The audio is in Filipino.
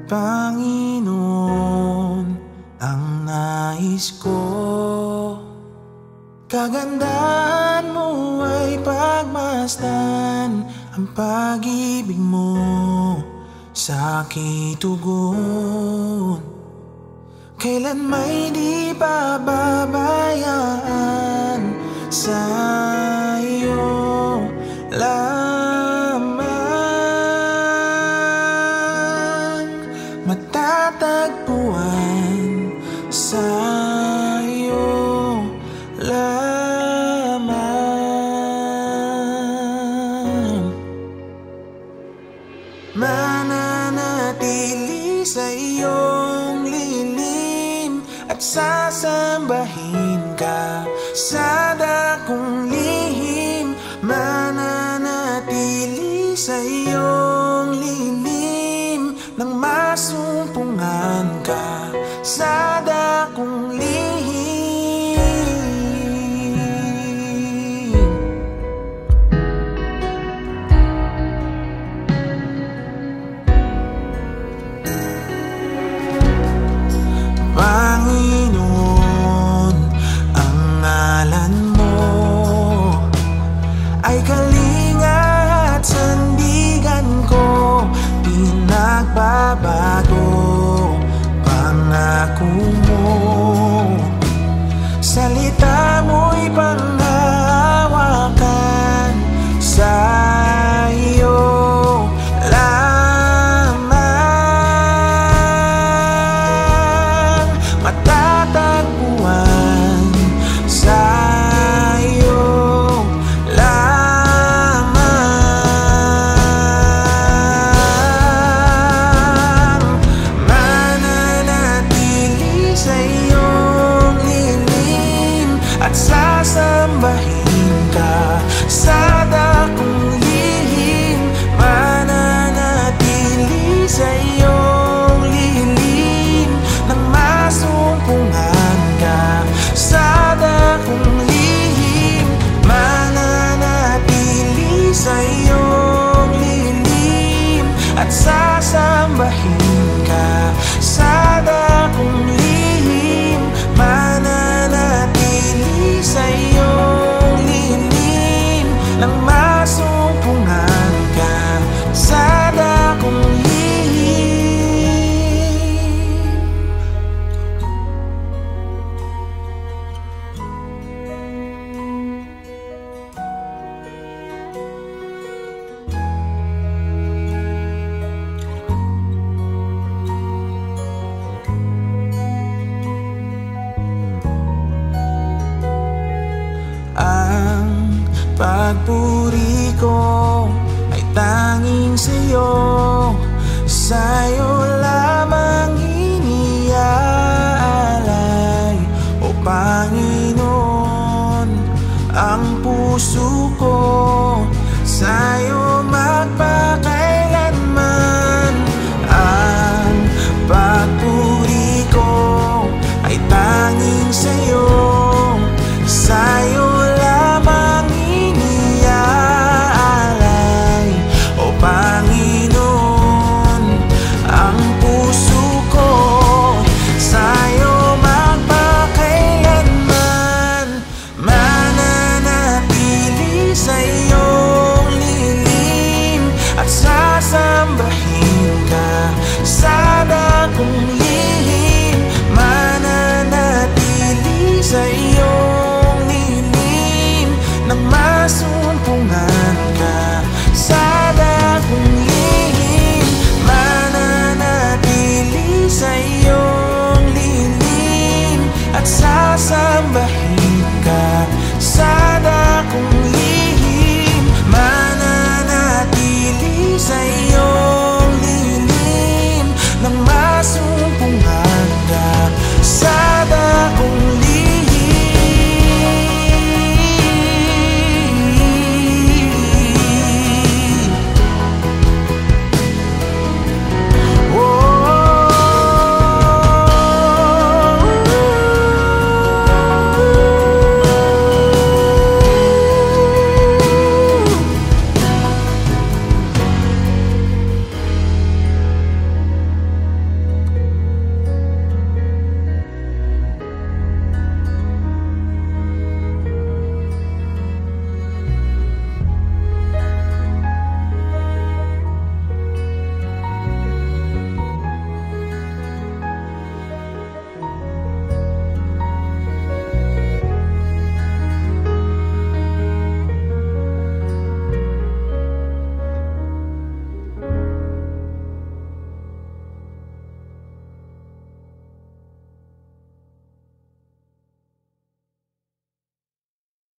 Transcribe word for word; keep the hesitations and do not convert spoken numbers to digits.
Panginoon, ang nais ko, kagandahan mo ay pagmasdan ang pag-ibig mo sa aking tugon. Kailan may di pababayaan sa iyo lamang, matatagpuan sa iyo lamang, mananatili sa iyong lilim at sasambahin ka sa dakong lihim, mananatili sa iyong lilim nang masumpungan ka sa dakong lihim. Panginoon, ang ngalan mo ay kalinga at sandigan ko, pinagbabago pangako mo. Salita mo'y panghahawakan sa iyo lamang, matatagpuan sa iyo lamang, mananatili sa iyong lilim at sasambahin ka sa dakong lihim, mananatili sa iyong lilim nang masumpungan ka sa dakong lihim, mananatili sa iyong lilim at sasambahin ka sa dakong lihim, mananatili sa iyong lilim nang masumpungan ka sa dakong lihim. Ang pagpuri ko ay tanging sa'yo, sa'yo lamang iniaalay, o Panginoon, ang puso ko sa'yo magpakailanman. Ang pagpuri ko ay tanging sa'yo, sa'yo lamang iniaalay, o Panginoon, ang puso ko sa'yo magpakailanman, mananatili sa iyong lilim at sasambahin ka sa dakong